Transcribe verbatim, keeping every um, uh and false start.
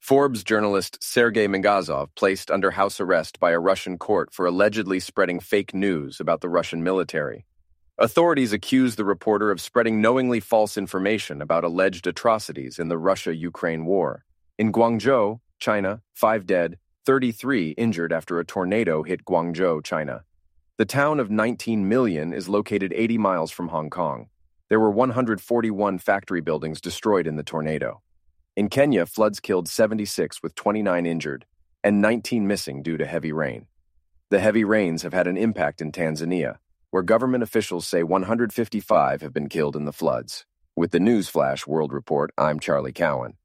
Forbes journalist Sergei Mingazov placed under house arrest by a Russian court for allegedly spreading fake news about the Russian military. Authorities accuse the reporter of spreading knowingly false information about alleged atrocities in the Russia-Ukraine war. In Guangzhou, China, five dead, thirty-three injured after a tornado hit Guangzhou, China. The town of nineteen million is located eighty miles from Hong Kong. There were one hundred forty-one factory buildings destroyed in the tornado. In Kenya, floods killed seventy-six with twenty-nine injured and nineteen missing due to heavy rain. The heavy rains have had an impact in Tanzania, where government officials say one hundred fifty-five have been killed in the floods. With the Newsflash World Report, I'm Charlie Cowan.